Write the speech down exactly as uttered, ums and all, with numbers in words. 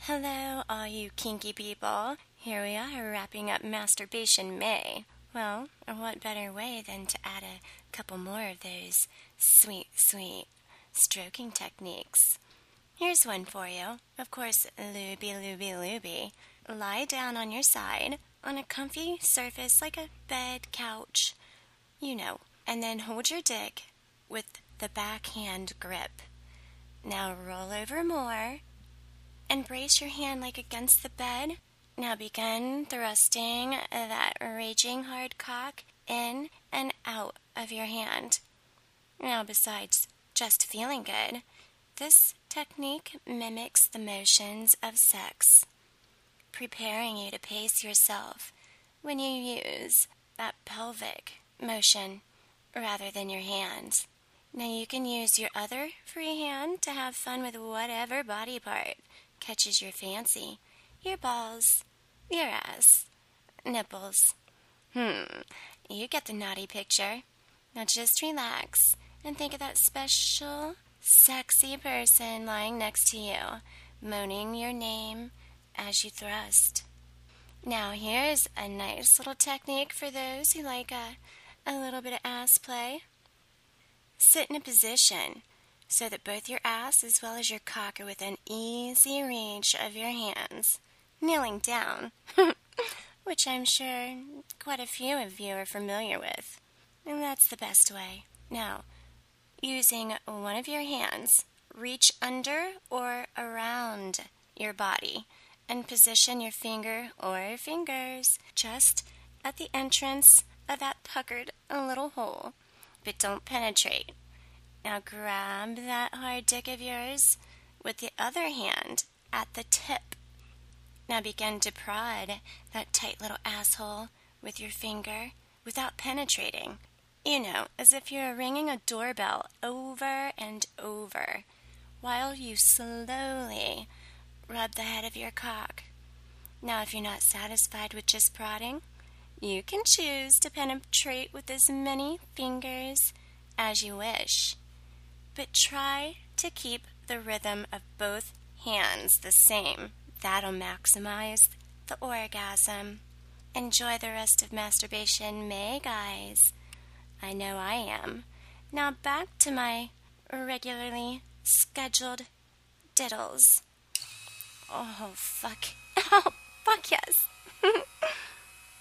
Hello, all you kinky people. Here we are wrapping up Masturbation May. Well, what better way than to add a couple more of those sweet, sweet stroking techniques? Here's one for you. Of course, looby, looby, looby. Lie down on your side on a comfy surface like a bed, couch, you know, and then hold your dick with the backhand grip. Now roll over more and brace your hand like against the bed. Now begin thrusting that raging hard cock in and out of your hand. Now, besides just feeling good, this technique mimics the motions of sex, preparing you to pace yourself when you use that pelvic motion rather than your hands. Now you can use your other free hand to have fun with whatever body part catches your fancy. Your balls, your ass, nipples. Hmm, you get the naughty picture. Now just relax and think of that special, sexy person lying next to you, moaning your name as you thrust. Now here's a nice little technique for those who like a, a little bit of ass play. Sit in a position so that both your ass as well as your cock are within easy reach of your hands, kneeling down, which I'm sure quite a few of you are familiar with. And that's the best way. Now, using one of your hands, reach under or around your body and position your finger or fingers just at the entrance of that puckered little hole, but don't penetrate. Now grab that hard dick of yours with the other hand at the tip. Now begin to prod that tight little asshole with your finger without penetrating. You know, as if you're ringing a doorbell over and over, while you slowly rub the head of your cock. Now, if you're not satisfied with just prodding, you can choose to penetrate with as many fingers as you wish. But try to keep the rhythm of both hands the same. That'll maximize the orgasm. Enjoy the rest of Masturbation May, guys. I know I am. Now back to my regularly scheduled diddles. Oh, fuck. Oh, fuck yes.